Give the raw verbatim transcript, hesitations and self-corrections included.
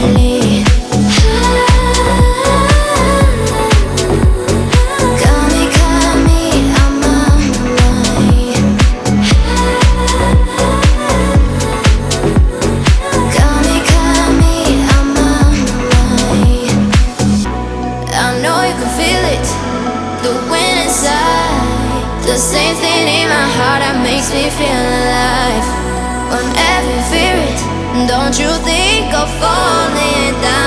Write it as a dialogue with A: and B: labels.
A: lately. Call me, call me, I'm on my mind. Call me, call me, I'm on my mind. I know you can feel it, the wind inside, the same thing in my heart that makes me feel alive. Whenever you fear it, don't you think of falling down.